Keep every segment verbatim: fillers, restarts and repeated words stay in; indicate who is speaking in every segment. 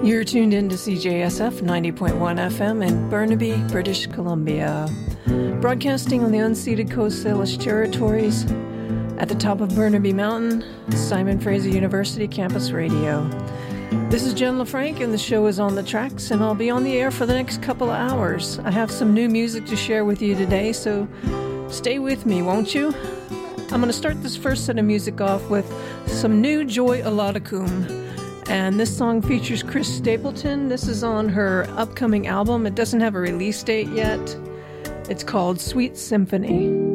Speaker 1: You're tuned in to C J S F ninety point one F M in Burnaby, British Columbia. Broadcasting on the unceded Coast Salish territories at the top of Burnaby Mountain, Simon Fraser University Campus Radio. This is Jen LaFranc, and the show is On the Tracks, and I'll be on the air for the next couple of hours. I have some new music to share with you today, so stay with me, won't you? I'm going to start this first set of music off with some new Joy Oladakum. And this song features Chris Stapleton. This is on her upcoming album. It doesn't have a release date yet. It's called Sweet Symphony.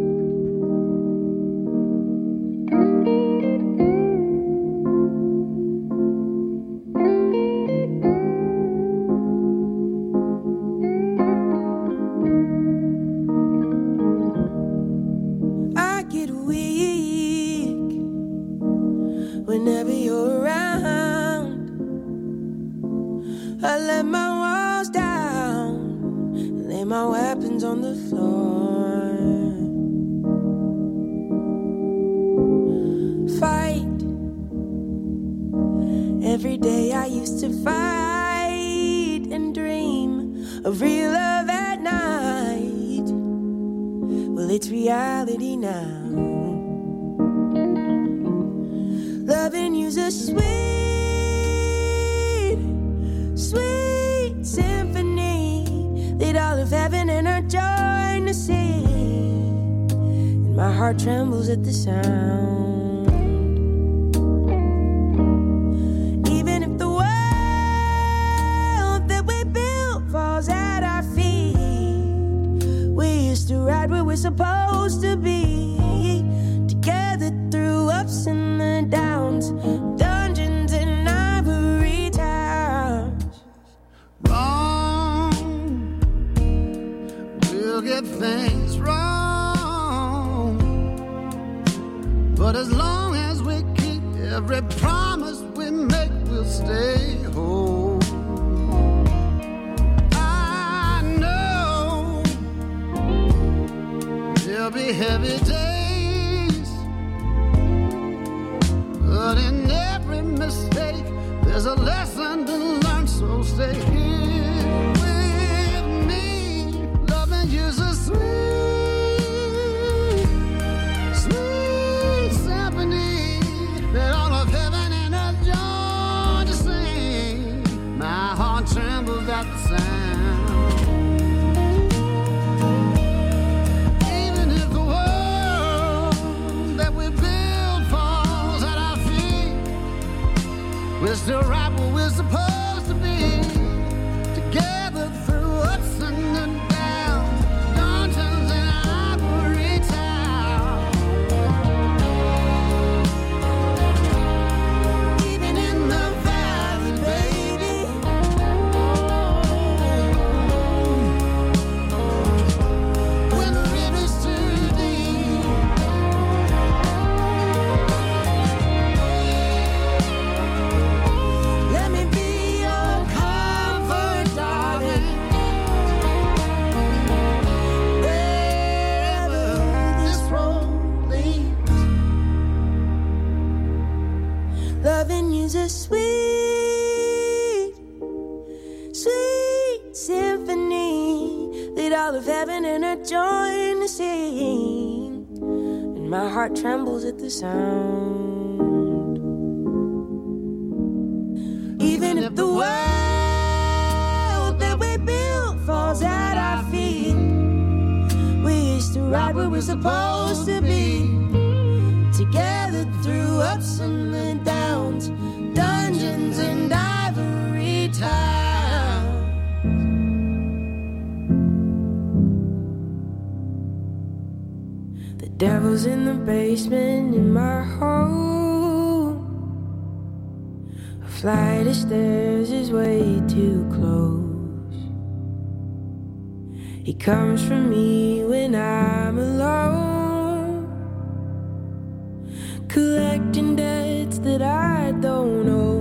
Speaker 2: Trembles at the sound. Even if the world that we built falls at our feet, we used to ride where we're supposed to be, together through ups and the downs, dungeons and ivory towers.
Speaker 3: Wrong, we'll get things wrong. But as long as we keep every promise we make, we'll stay whole. I know there'll be heavy days, but in every mistake, there's a lesson to learn, so stay here with me. Loving you's a sweet that all of heaven and earth join to sing. My heart trembles at the sound. Even if the world that we build falls at our feet, we're still right where we're supposed to be, together through ups and downs, dungeons and ivory towers.
Speaker 2: A sweet, sweet symphony that all of heaven and earth join to sing, and my heart trembles at the sound. Even if the world that we built falls at our feet, we used to ride where we're supposed to be, together through ups and the downs, dungeons and ivory towers. The devil's in the basement in my home. A flight of stairs is way too close. He comes for me when I'm alone, collecting debts that I don't owe.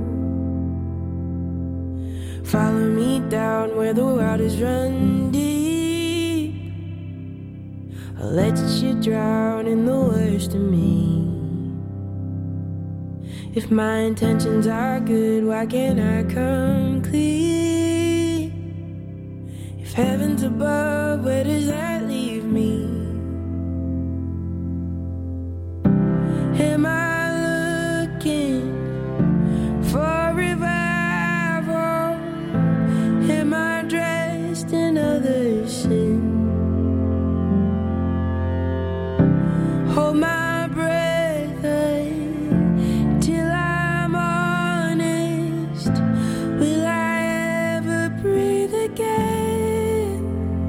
Speaker 2: Follow me down where the waters run deep. I'll let you drown in the worst of me. If my intentions are good, why can't I come clean? If heaven's above, where does that leave me? Am I looking for revival? Am I dressed in other sin? Hold my breath until I'm honest. Will I ever breathe again?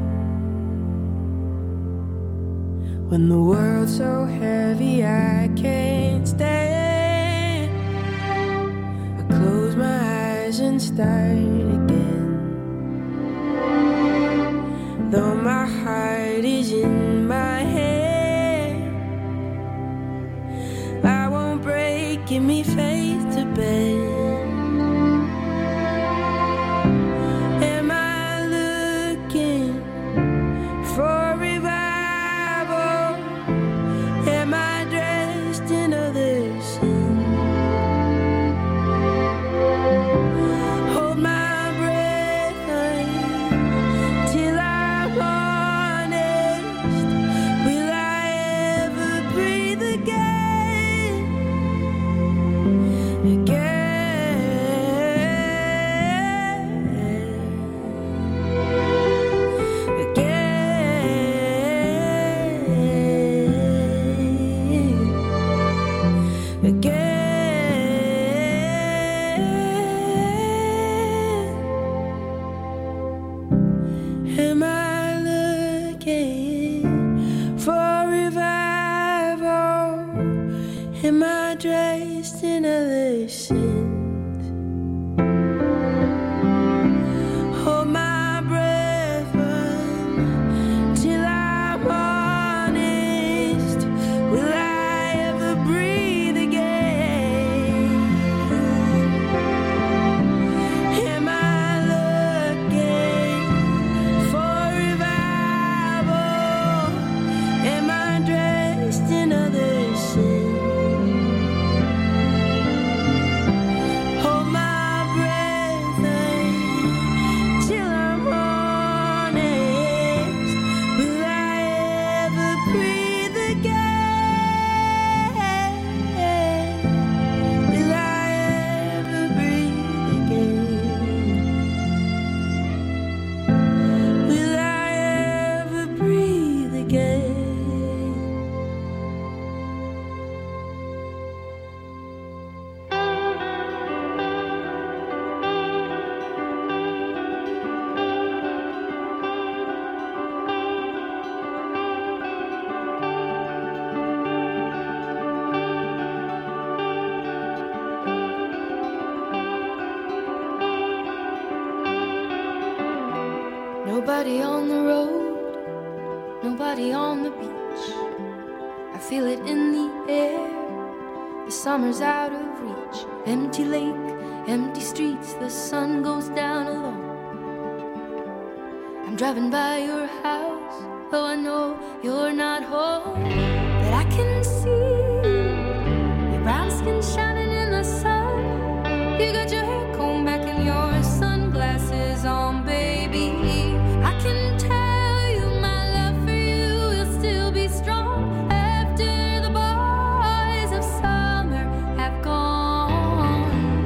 Speaker 2: When the world's so heavy I can't stand, I close my eyes and start again. Though my heart is in my hand, I won't break, give me faith to bend. Am I looking for revival? Am I dressed in other sin? Hold my breath until I'm honest. Will I ever breathe again? Again, again. Am I looking for revival? Am I dressed in other sins? Hold my breath until I'm honest. Will I ever breathe again? Am I looking for revival? Am I dressed in other sin? Hold my breath until I'm honest. Will I ever breathe again? Will I ever breathe again? Will I ever breathe again?
Speaker 4: Nobody on the road, nobody on the beach. I feel it in the air, the summer's out of reach. Empty lake, empty streets, the sun goes down alone. I'm driving by your house, though I know you're not home. But I can see your brown skin shining in the sun. You got your hair combed back and your sunglasses on, baby. I can tell you my love for you will still be strong after the boys of summer have gone.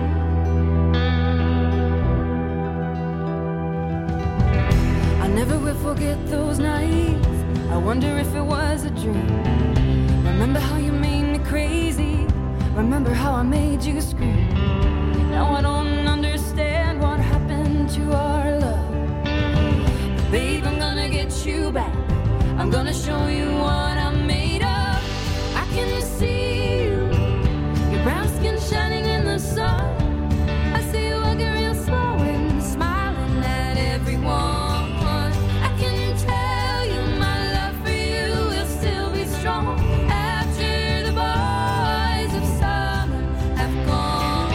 Speaker 4: I never will forget those nights. I wonder if it was a dream. Remember how you made me crazy. Remember how I made you scream. Now I don't understand what happened to our love. Babe, I'm gonna get you back. I'm gonna show you what I'm made of. I can see you, your brown skin shining in the sun. I see you walking real slow and smiling at everyone. I can tell you my love for you will still be strong after the boys of summer have gone.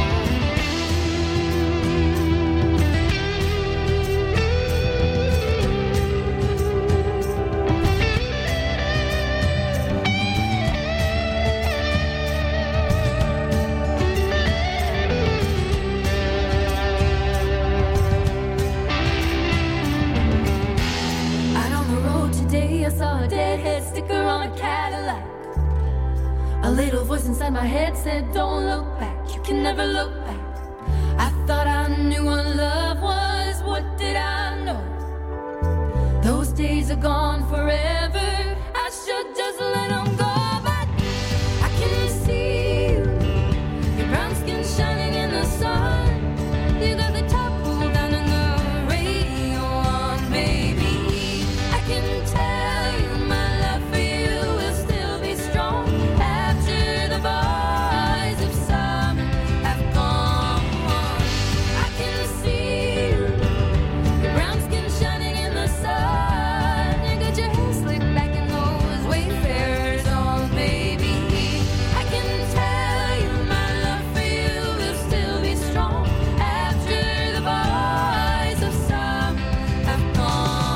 Speaker 4: A little voice inside my head said, don't look back, you can never look back. I thought I knew what love was, what did I know? Those days are gone forever, I should just let them go. But I can see you, your brown skin shining in the sun. You got the top pulled down and the radio on, baby. I can tell you my love for you will still be strong after the boys of summer have gone. I can see you, your brown skin shining in the sun. You got your hair slicked back in those wayfarers on, baby. I can tell you my love for you will still be strong after the boys of summer have gone.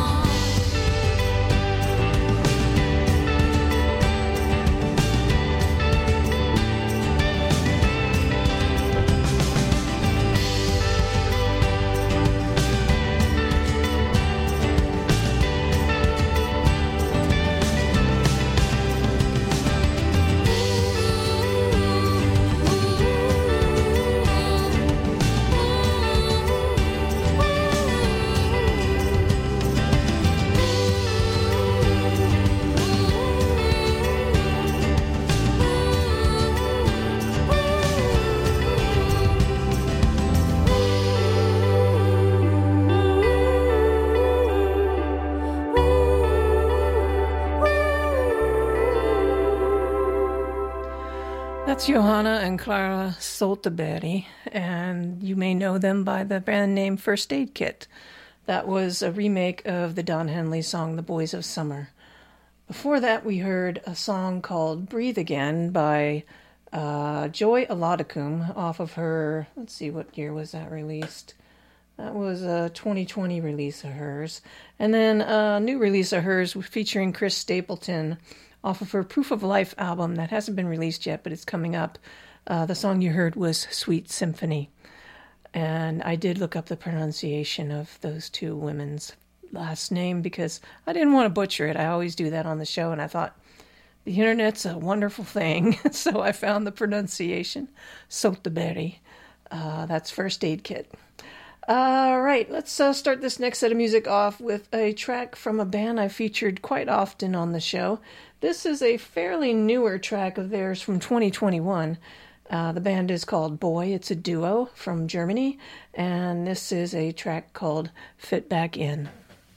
Speaker 1: That's Johanna and Clara Solteberry, and you may know them by the band name First Aid Kit. That was a remake of the Don Henley song The Boys of Summer. Before that, we heard a song called Breathe Again by uh, Joy Aladikum off of her, let's see, what year was that released? That was a twenty twenty release of hers. And then a new release of hers featuring Chris Stapleton off of her Proof of Life album that hasn't been released yet, but it's coming up. Uh, the song you heard was Sweet Symphony. And I did look up the pronunciation of those two women's last name because I didn't want to butcher it. I always do that on the show, and I thought, the internet's a wonderful thing. So I found the pronunciation, Solteberry. Uh, that's First Aid Kit. All right, let's uh, start this next set of music off with a track from a band I featured quite often on the show. This is a fairly newer track of theirs from twenty twenty-one. Uh, the band is called Boy. It's a duo from Germany, and this is a track called Fit Back In.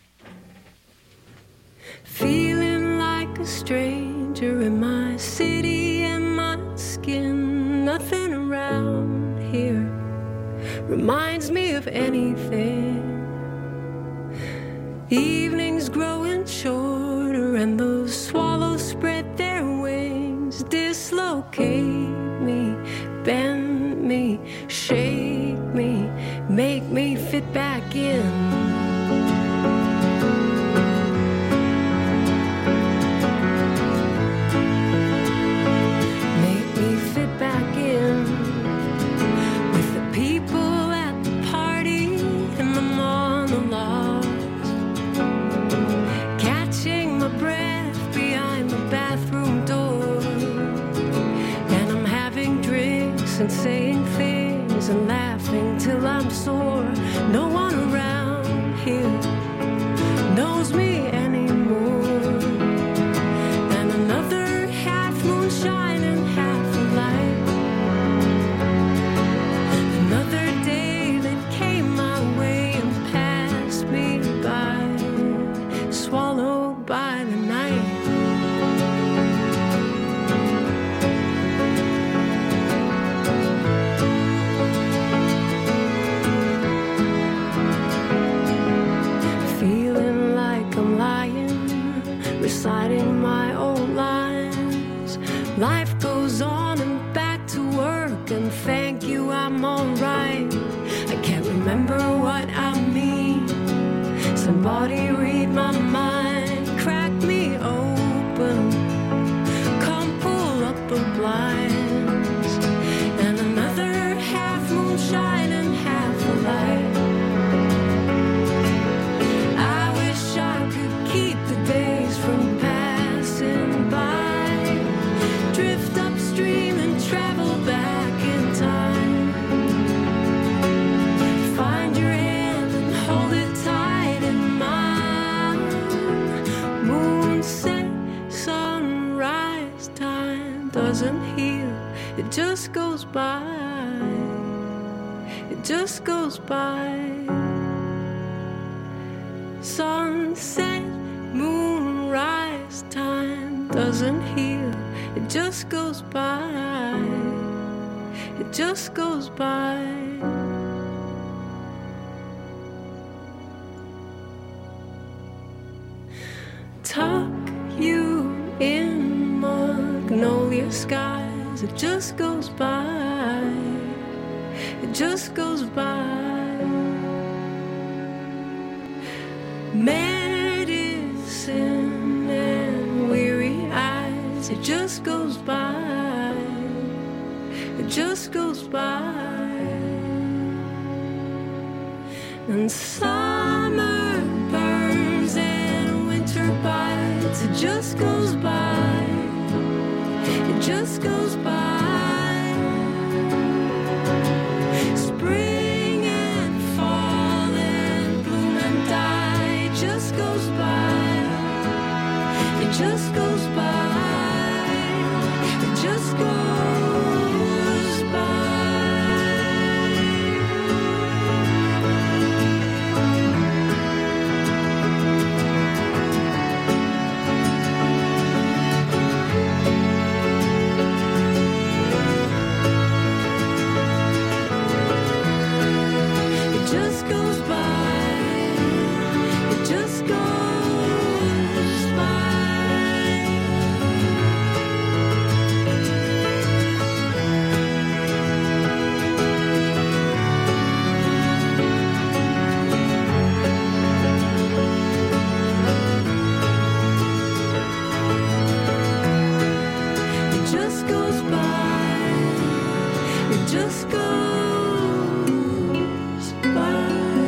Speaker 5: Feeling like a stranger in my city and my skin. Nothing around here reminds me of anything. Evenings growing shorter and those swallows spread their wings. Dislocate me, bend me, shake me, make me fit back in. And saying things and laughing till I'm sore. No one around here knows me anymore. And another half moon shining, half a light. Another day that came my way and passed me by, swallowed by the night. Reciting my old lines. Life goes on and back to work, and thank you, I'm alright. I can't remember what I mean. Somebody read my mind, crack me open, come pull up the blinds. And another half moon shining, half a light. I wish I could keep the days from passing by, drift just goes by. Sunset, moonrise, time doesn't heal. It just goes by. It just goes by. Tuck you in magnolia skies. It just goes by. It just goes by. Medicine and weary eyes. It just goes by. It just goes by. And summer burns and winter bites. It just goes by. It just goes by. Spring and fall and bloom and die. It just goes by. It just goes by. It just goes by. Just goes by.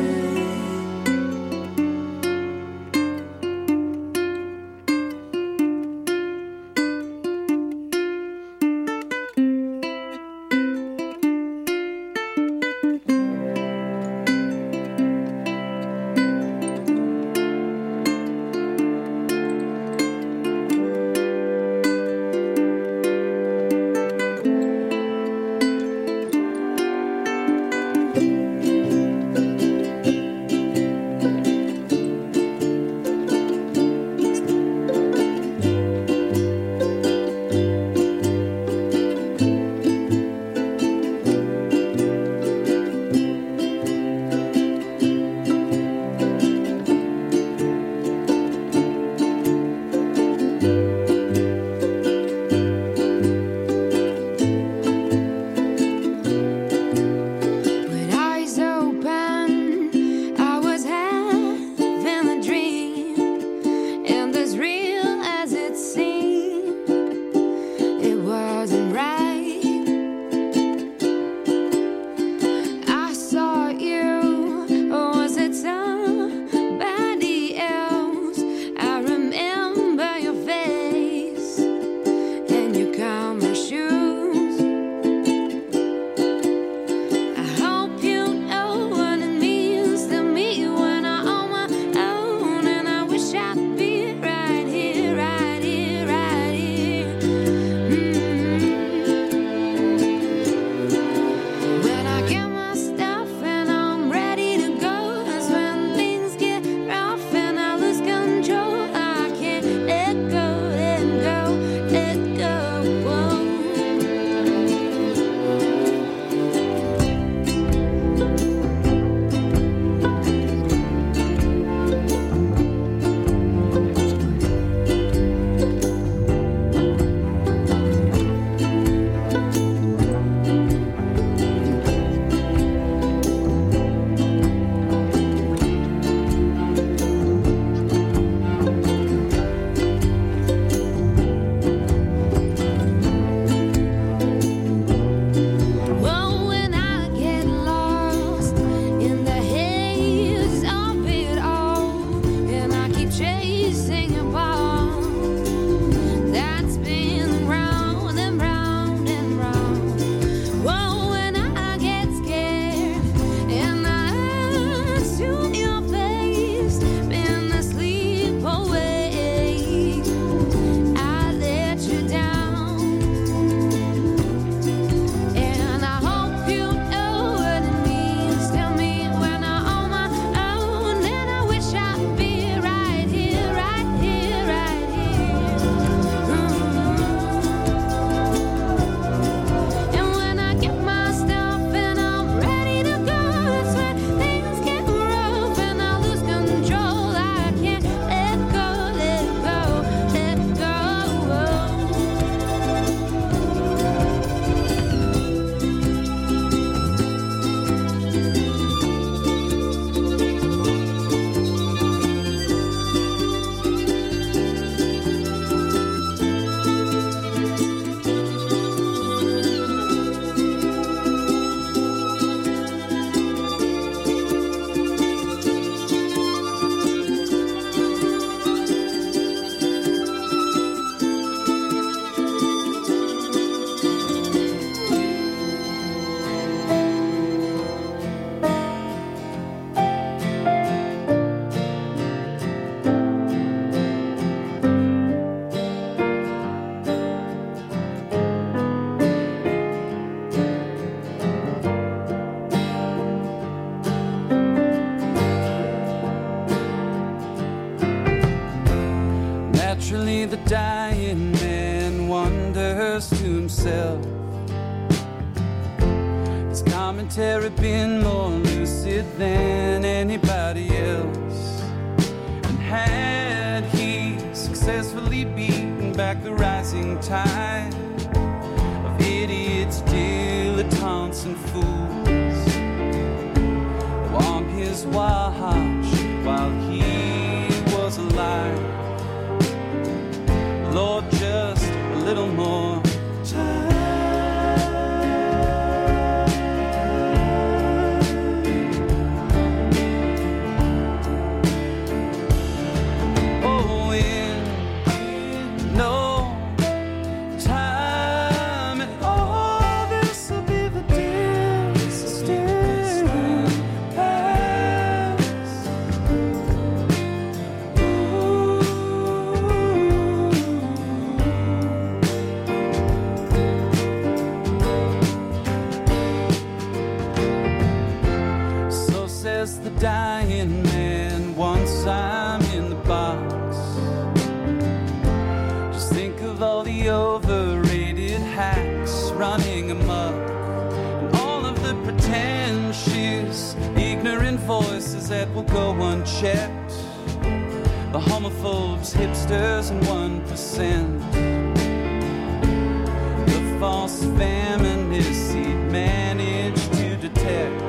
Speaker 6: dying man wonders to himself, his commentary been more lucid than anybody else? And had he successfully beaten back the rising tide of idiots, dilettantes, and fools on his watch while he was alive? Lord, just a little more time. Oh, in, in no time at all, this will be the distant past. So says the dying man once I'm in the box. Just think of all the overrated hacks running amok, and all of the pretentious, ignorant voices that will go unchecked, the homophobes, hipsters, and one percent, the false feminists he'd managed to detect.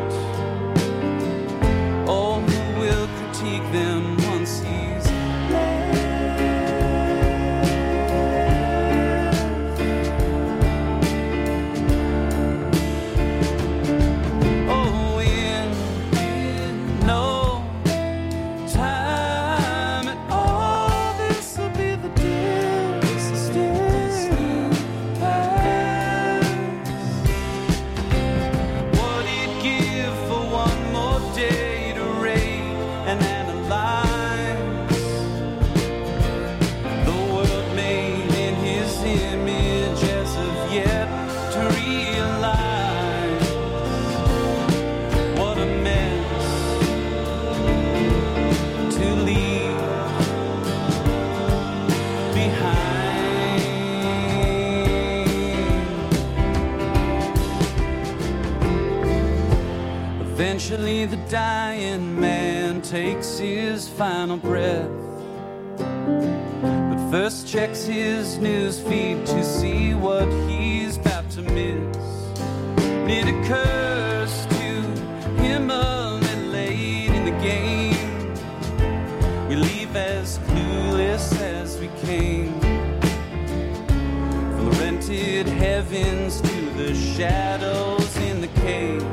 Speaker 6: Oh, who will critique them once he's left? Oh, in, in no time at all, this will be the distant past. What he'd give for one more day to rate and analyze the world made in his image as of yet to realize what a mess to leave behind. Eventually the dying man takes his final breath, but first checks his news feed to see what he's about to miss. It occurs to him a little late in the game, we leave as clueless as we came, from the rented heavens to the shadows in the cave.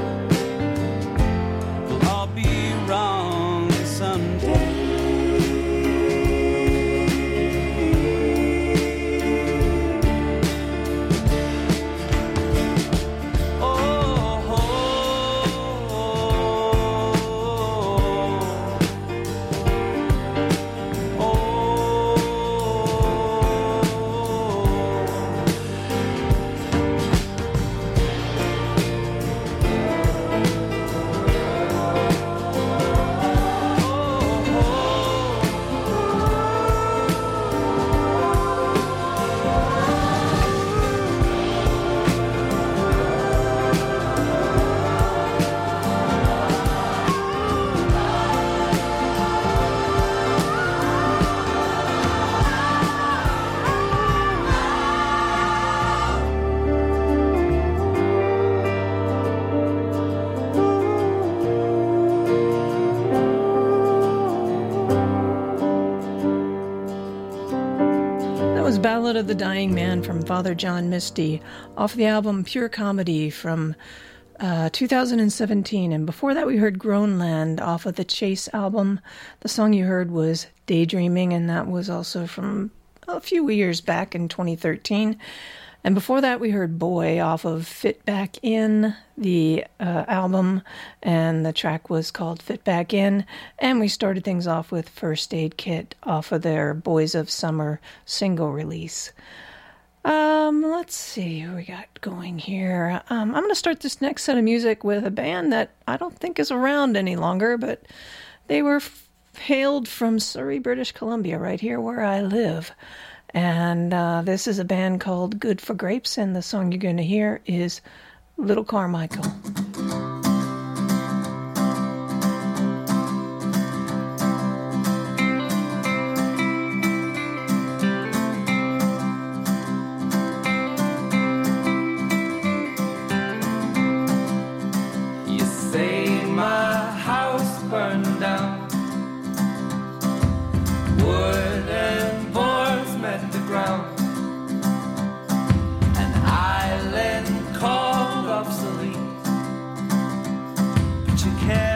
Speaker 6: We'll all be wrong someday. Oh, oh, oh,
Speaker 1: That was Ballad of the Dying Man from Father John Misty off the album Pure Comedy from uh, two thousand seventeen. And before that we heard Groenland off of the Chase album. The song you heard was Daydreaming, and that was also from a few years back in twenty thirteen. And before that we heard Boy off of Fit Back In, the uh, album, and the track was called Fit Back In. And we started things off with First Aid Kit off of their Boys of Summer single release. Um, let's see who we got going here. Um, I'm going to start this next set of music with a band that I don't think is around any longer, but they were f- hailed from Surrey, British Columbia, right here where I live. And uh, this is a band called Good for Grapes, and the song you're going to hear is Little Carmichael.
Speaker 6: You say my house burned down, wood and boards met the ground, an island called obsolete, but you can't